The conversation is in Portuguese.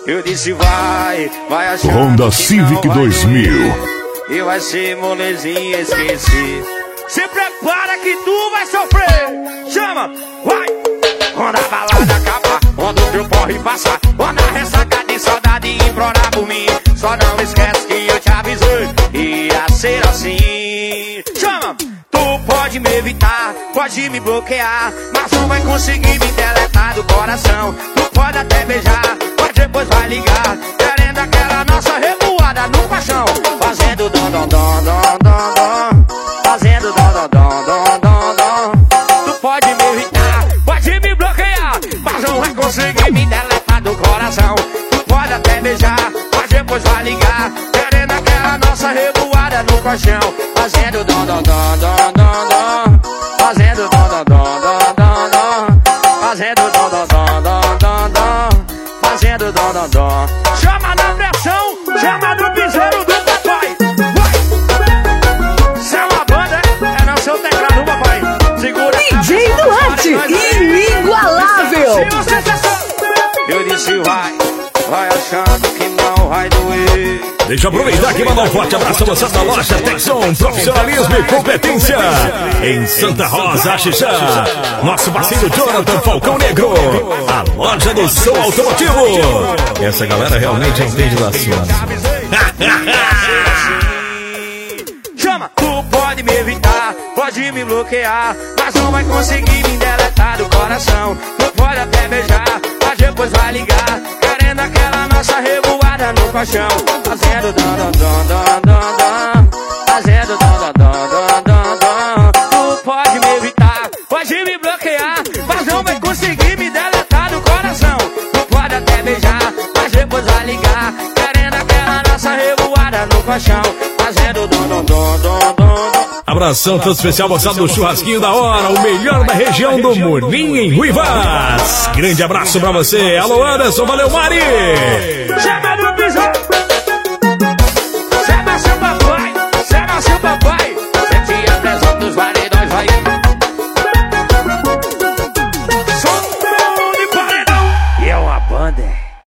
Eu disse vai achando Honda Civic 2000. E vai ser molezinha, esqueci. Se prepara que tu vai sofrer. Chama, vai. Quando a balada acabar, quando o teu porre passar, quando a ressaca de saudade implorar por mim, só não esquece que eu te avisei. Ia ser assim. Chama, tu pode me evitar, pode me bloquear, mas não vai conseguir me deletar do coração. Tu pode até beijar, mas depois vai ligar, querendo aquela nossa revoada no paixão. Fazendo dom dom dom dom dom dom, fazendo dom dom dom dom dom dom. Tu pode me evitar, pode me bloquear, mas não vai conseguir me deletar do coração. Tu pode até beijar, mas depois vai ligar, querendo aquela nossa revoada no colchão. Fazendo dom dom dom dom dom dom, fazendo dom dom dom dom dom dom, fazendo dom dom dom dom dom dom, fazendo dom dom dom. Chama na pressão, chama no piseiro do papai. Vai! Isso é uma banda, é não seu teclado, papai. Segura. DJ Duarte, inigualável. Eu disse vai achando que não vai doer. Deixa eu aproveitar aqui e mandar um forte abraço a você da loja Texon, profissionalismo e competência em Santa Rosa, Xixá. Nosso parceiro Jonathan Falcão Negro, a loja do som automotivo. Essa galera realmente entende da sua. Chama, tu pode me evitar, pode me bloquear, mas não vai conseguir me deletar do coração. Tu pode até beijar, mas depois vai ligar, querendo aquela nossa revoada no colchão. Fazendo dom dom dom dom dom dom, fazendo dom dom dom dom dom dom. Tu pode me evitar, pode me bloquear, mas não vai conseguir me deletar do coração. Tu pode até beijar, mas depois vai ligar, querendo aquela nossa revoada no colchão. Fazendo dom dom dom dom dom. Abração todo especial, moçada do Churrasquinho da Hora, o melhor da região do Morninho em Ruivas. Grande abraço pra você. Alô Anderson, valeu Mari. Chama no piso.